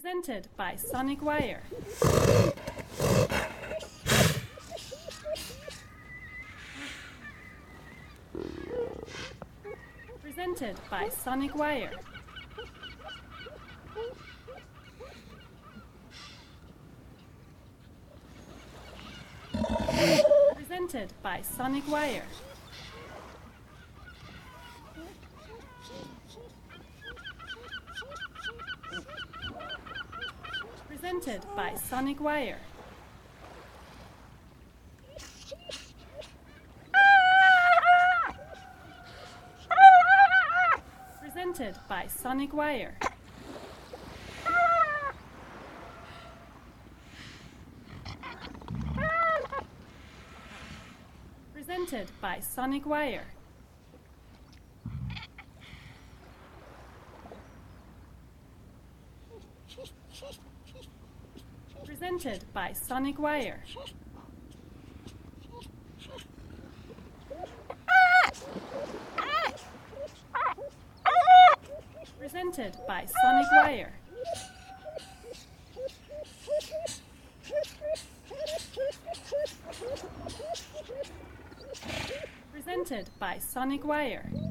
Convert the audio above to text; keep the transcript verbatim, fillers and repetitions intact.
Presented by Sonic Wire. Presented by Sonic Wire. Presented by Sonic Wire. Presented by Sonic Wire. Presented by Sonic Wire. Presented by Sonic Wire. Presented by Sonic Wire. Presented by Sonic Wire. Presented by Sonic Wire.